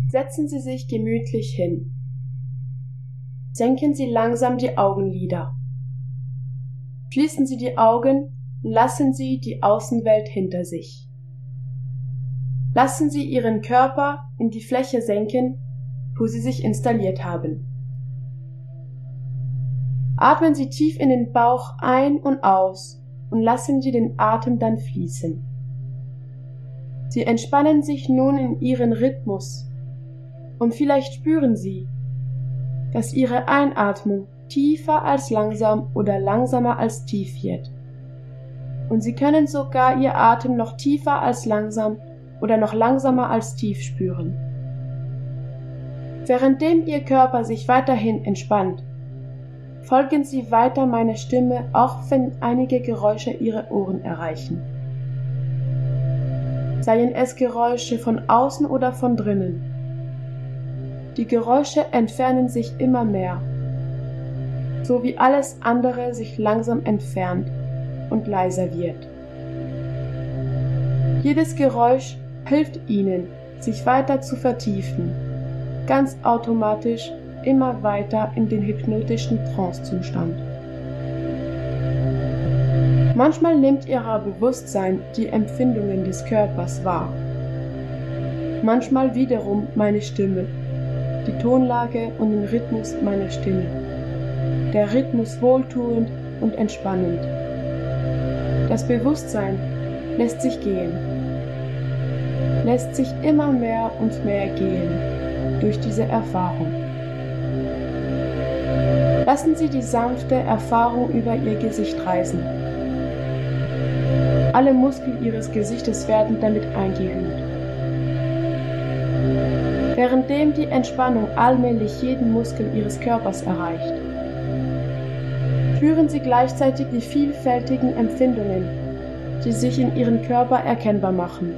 Setzen Sie sich gemütlich hin. Senken Sie langsam die Augenlider. Schließen Sie die Augen und lassen Sie die Außenwelt hinter sich. Lassen Sie Ihren Körper in die Fläche senken, wo Sie sich installiert haben. Atmen Sie tief in den Bauch ein und aus und lassen Sie den Atem dann fließen. Sie entspannen sich nun in Ihren Rhythmus und vielleicht spüren Sie, dass Ihre Einatmung tiefer als langsam oder langsamer als tief wird. Und Sie können sogar Ihr Atem noch tiefer als langsam oder noch langsamer als tief spüren. Währenddem Ihr Körper sich weiterhin entspannt, folgen Sie weiter meiner Stimme, auch wenn einige Geräusche Ihre Ohren erreichen. Seien es Geräusche von außen oder von drinnen. Die Geräusche entfernen sich immer mehr, so wie alles andere sich langsam entfernt und leiser wird. Jedes Geräusch hilft Ihnen, sich weiter zu vertiefen, ganz automatisch immer weiter in den hypnotischen Trancezustand. Manchmal nimmt Ihr Bewusstsein die Empfindungen des Körpers wahr. Manchmal wiederum meine Stimme, die Tonlage und den Rhythmus meiner Stimme. Der Rhythmus wohltuend und entspannend. Das Bewusstsein lässt sich gehen, lässt sich immer mehr und mehr gehen durch diese Erfahrung. Lassen Sie die sanfte Erfahrung über Ihr Gesicht reisen. Alle Muskeln Ihres Gesichtes werden damit eingehüllt. Währenddem die Entspannung allmählich jeden Muskel Ihres Körpers erreicht, spüren Sie gleichzeitig die vielfältigen Empfindungen, die sich in Ihrem Körper erkennbar machen.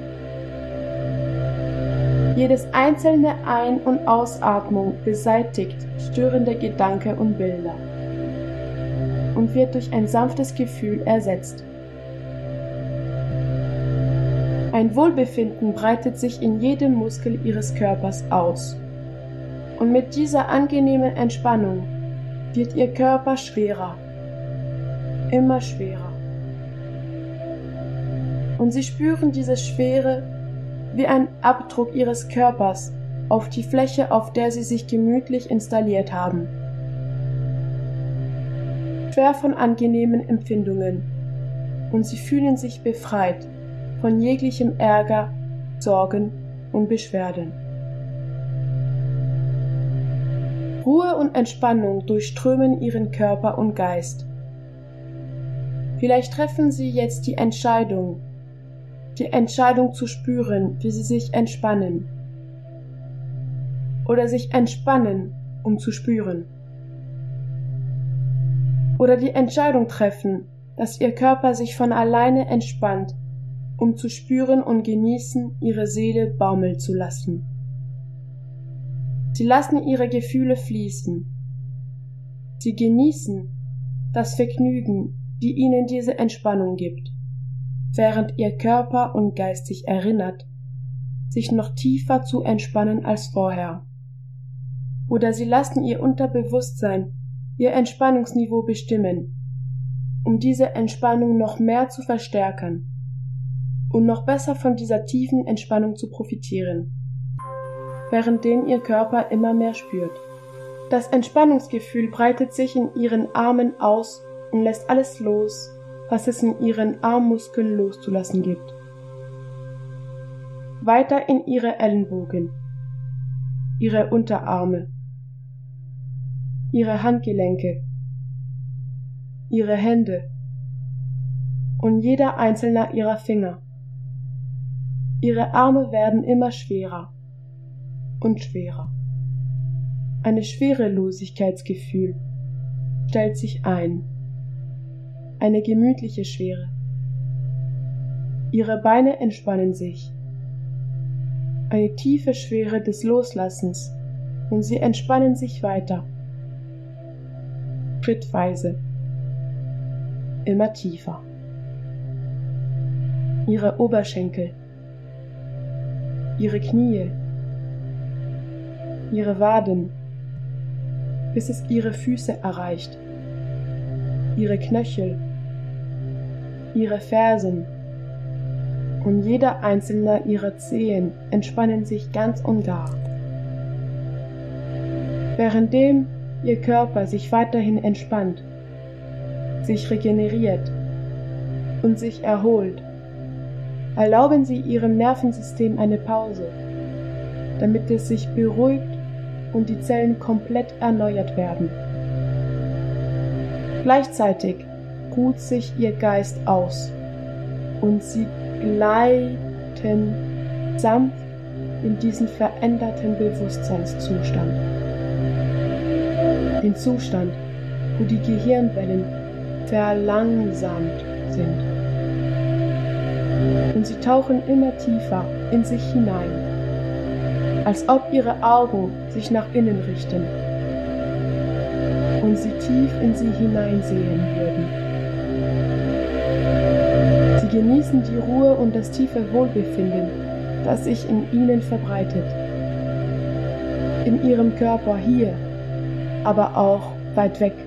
Jedes einzelne Ein- und Ausatmung beseitigt störende Gedanken und Bilder und wird durch ein sanftes Gefühl ersetzt. Ein Wohlbefinden breitet sich in jedem Muskel Ihres Körpers aus. Und mit dieser angenehmen Entspannung wird Ihr Körper schwerer, immer schwerer. Und Sie spüren diese Schwere wie ein Abdruck Ihres Körpers auf die Fläche, auf der Sie sich gemütlich installiert haben. Schwer von angenehmen Empfindungen. Und Sie fühlen sich befreit von jeglichem Ärger, Sorgen und Beschwerden. Ruhe und Entspannung durchströmen Ihren Körper und Geist. Vielleicht treffen Sie jetzt die Entscheidung zu spüren, wie Sie sich entspannen. Oder sich entspannen, um zu spüren. Oder die Entscheidung treffen, dass Ihr Körper sich von alleine entspannt, um zu spüren und genießen, Ihre Seele baumeln zu lassen. Sie lassen Ihre Gefühle fließen. Sie genießen das Vergnügen, die Ihnen diese Entspannung gibt, während Ihr Körper und Geist sich erinnert, sich noch tiefer zu entspannen als vorher. Oder Sie lassen Ihr Unterbewusstsein Ihr Entspannungsniveau bestimmen, um diese Entspannung noch mehr zu verstärken und noch besser von dieser tiefen Entspannung zu profitieren, währenddem Ihr Körper immer mehr spürt. Das Entspannungsgefühl breitet sich in Ihren Armen aus und lässt alles los, was es in Ihren Armmuskeln loszulassen gibt. Weiter in Ihre Ellenbogen, Ihre Unterarme, Ihre Handgelenke, Ihre Hände und jeder einzelne Ihrer Finger. Ihre Arme werden immer schwerer und schwerer. Ein Schwerelosigkeitsgefühl stellt sich ein. Eine gemütliche Schwere. Ihre Beine entspannen sich. Eine tiefe Schwere des Loslassens und sie entspannen sich weiter. Schrittweise. Immer tiefer. Ihre Oberschenkel. Ihre Knie, ihre Waden, bis es ihre Füße erreicht, ihre Knöchel, ihre Fersen, und jeder einzelne ihrer Zehen entspannen sich ganz und gar. Währenddem ihr Körper sich weiterhin entspannt, sich regeneriert und sich erholt, erlauben Sie Ihrem Nervensystem eine Pause, damit es sich beruhigt und die Zellen komplett erneuert werden. Gleichzeitig ruht sich Ihr Geist aus und Sie gleiten sanft in diesen veränderten Bewusstseinszustand. Den Zustand, wo die Gehirnwellen verlangsamt sind. Und Sie tauchen immer tiefer in sich hinein, als ob Ihre Augen sich nach innen richten und Sie tief in sie hineinsehen würden. Sie genießen die Ruhe und das tiefe Wohlbefinden, das sich in Ihnen verbreitet. In Ihrem Körper hier, aber auch weit weg.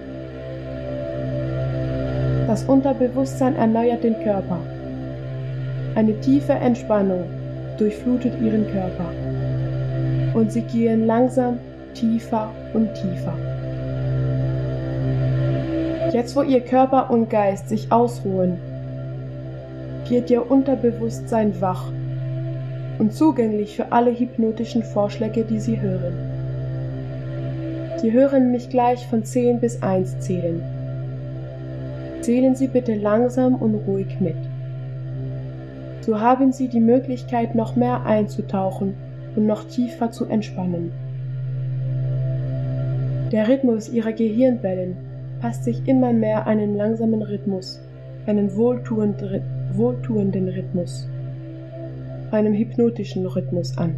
Das Unterbewusstsein erneuert den Körper. Eine tiefe Entspannung durchflutet Ihren Körper. Und Sie gehen langsam tiefer und tiefer. Jetzt, wo Ihr Körper und Geist sich ausruhen, wird Ihr Unterbewusstsein wach und zugänglich für alle hypnotischen Vorschläge, die Sie hören. Sie hören mich gleich von 10 bis 1 zählen. Zählen Sie bitte langsam und ruhig mit. So haben Sie die Möglichkeit, noch mehr einzutauchen und noch tiefer zu entspannen. Der Rhythmus Ihrer Gehirnwellen passt sich immer mehr einen langsamen Rhythmus, einen wohltuenden Rhythmus, einem hypnotischen Rhythmus an.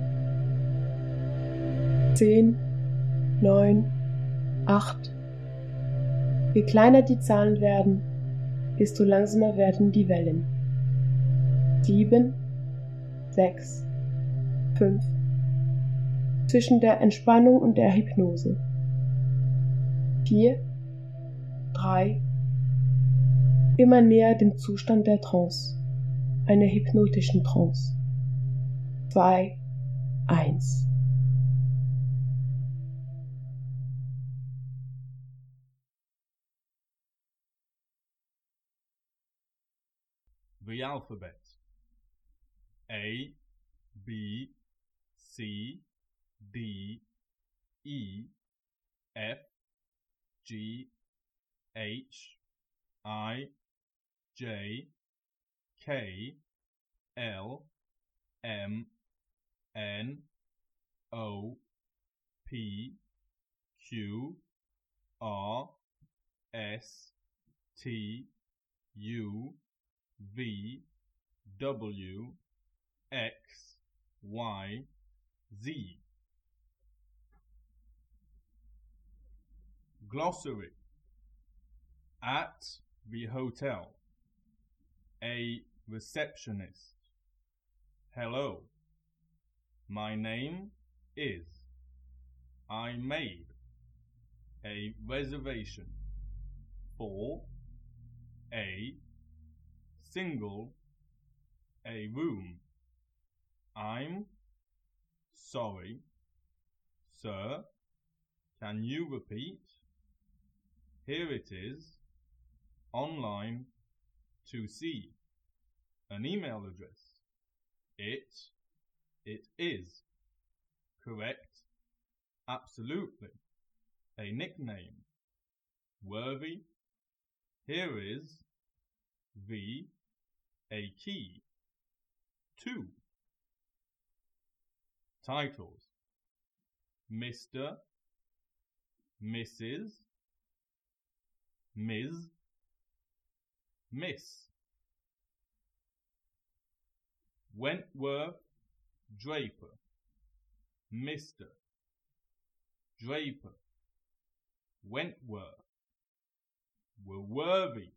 10, 9, 8. Je kleiner die Zahlen werden, desto langsamer werden die Wellen. 7, 6, 5. Zwischen der Entspannung und der Hypnose. 4, 3. Immer näher dem Zustand der Trance, einer hypnotischen Trance. 2, 1. The alphabet. A, B, C, D, E, F, G, H, I, J, K, L, M, N, O, P, Q, R, S, T, U, V, W, X, Y, Z. Glossary. At the hotel. A receptionist. Hello. My name is. I made a reservation for a single a room. I'm sorry, sir. Can you repeat? Here it is, online, to see. An email address. It is. Correct. Absolutely. A nickname. Worthy. Here is a key. 2. Titles. Mr., Mrs., Ms., Miss. Wentworth Draper. Mr. Draper. Wentworth. Worthy.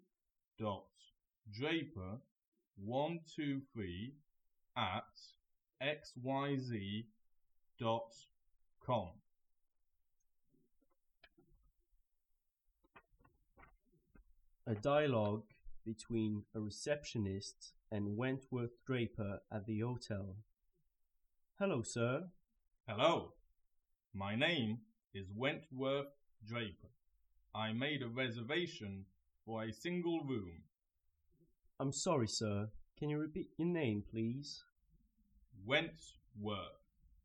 Draper 123 at xyz.com. A dialogue between a receptionist and Wentworth Draper at the hotel. Hello, sir. Hello. My name is Wentworth Draper. I made a reservation for a single room. I'm sorry, sir. Can you repeat your name, please? Wentworth.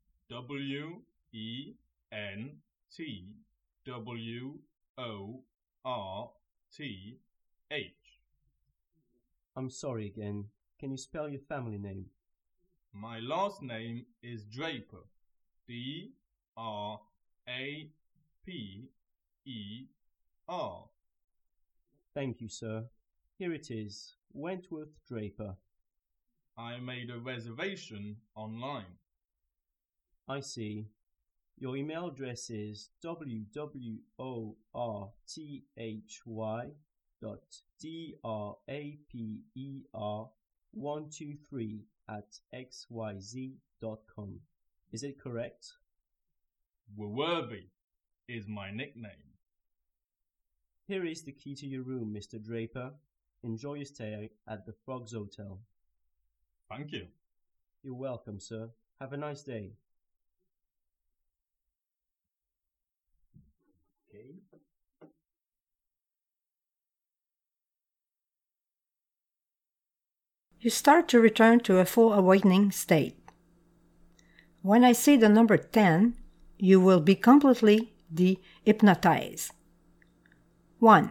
W-E-N-T-W-O-R-T-H. I'm sorry again. Can you spell your family name? My last name is Draper. D-R-A-P-E-R. Thank you, sir. Here it is. Wentworth Draper. I made a reservation online. I see. Your email address is www.draper123@xyz.com. Is it correct? Werwerby is my nickname. Here is the key to your room, Mr. Draper. Enjoy your stay at the Frogs Hotel. Thank you. You're welcome, sir. Have a nice day. Okay. You start to return to a full awakening state. When I say the number 10, you will be completely de-hypnotized. 1,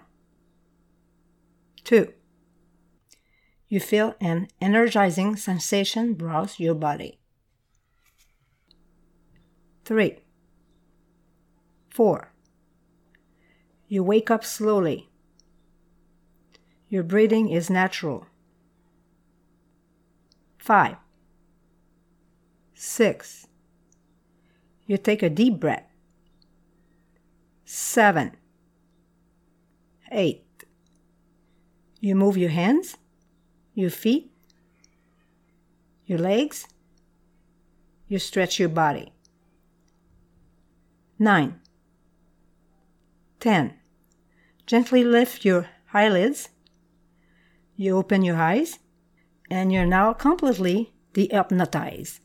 2. You feel an energizing sensation browse your body. 3, 4. You wake up slowly. Your breathing is natural. 5, 6. You take a deep breath. 7, 8. You move your hands, your feet, your legs. You stretch your body. 9, 10. Gently lift your eyelids. You open your eyes, and you're now completely de-hypnotized.